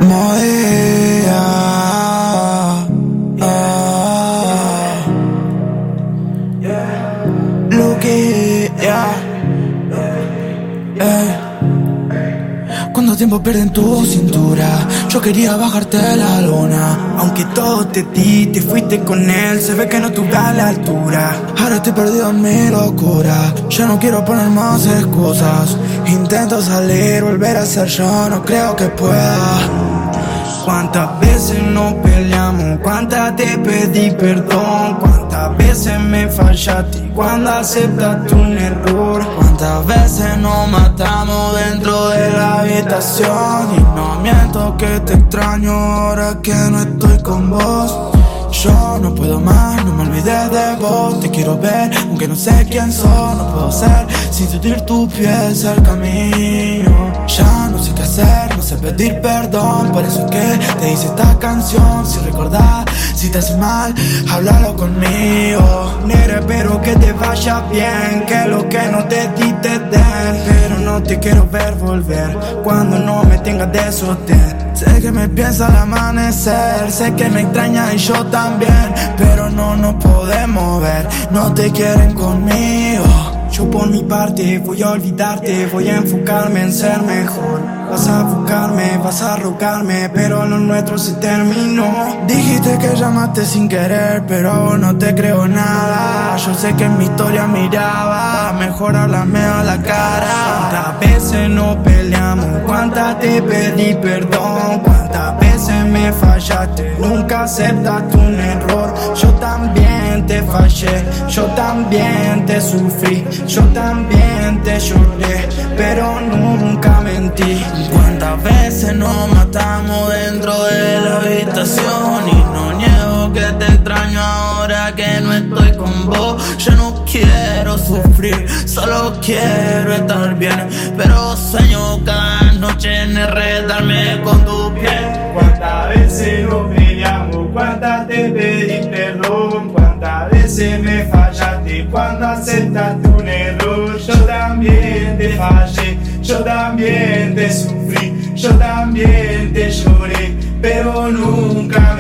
María, Lucky, ¿Cuánto tiempo pierdes en tu cintura? Yo quería bajarte la luna. Aunque todo te di, te fuiste con él. Se ve que no estuve a la altura. Ahora estoy perdido en mi locura. Ya no quiero poner más excusas. Intento salir, volver a ser yo. No creo que pueda. ¿Cuántas veces nos peleamos? ¿Cuántas te pedí perdón? ¿Cuántas veces me fallaste cuando aceptaste un error? ¿Cuántas veces nos matamos dentro de la habitación? Y no miento que te extraño ahora que no estoy con vos. Yo no puedo más, no me olvides de vos. Te quiero ver, aunque no sé quién sos. No puedo ser sin sentir tu piel cerca mío. Ya no sé qué hacer, no sé pedir perdón. Por eso es que te hice esta canción. Si recordás, si te hace mal, háblalo conmigo. Nera, espero que te vaya bien, que lo que no te di te den. Pero no te quiero ver volver cuando no me tengas de sostén. Sé que me piensa al amanecer, sé que me extraña y yo también, pero no nos podemos ver, no te quieren conmigo. Yo por mi parte voy a olvidarte, voy a enfocarme en ser mejor. Vas a buscarme, vas a rogarme, pero lo nuestro se terminó. Dijiste que llamaste sin querer, pero a vos no te creo nada. Yo sé que en mi historia miraba, mejor háblame a la cara. ¿Cuántas veces nos peleamos? ¿Cuántas te pedí perdón? ¿Cuántas veces me fallaste? Nunca aceptaste un error. Yo también te fallé, yo también te sufrí, yo también te lloré, pero nunca mentí. ¿Cuántas veces nos matamos dentro de la habitación? Y no niego que te extraño ahora que no estoy con vos. Yo no quiero sufrir, solo quiero estar bien, pero sueño cada noche en enredarme con tu piel. ¿Cuántas veces nos peleamos? ¿Cuántas te pedí perdón? ¿Cuántas veces me fallaste cuando aceptaste un error? Yo también te fallé, yo también te sufrí, yo también te lloré, pero nunca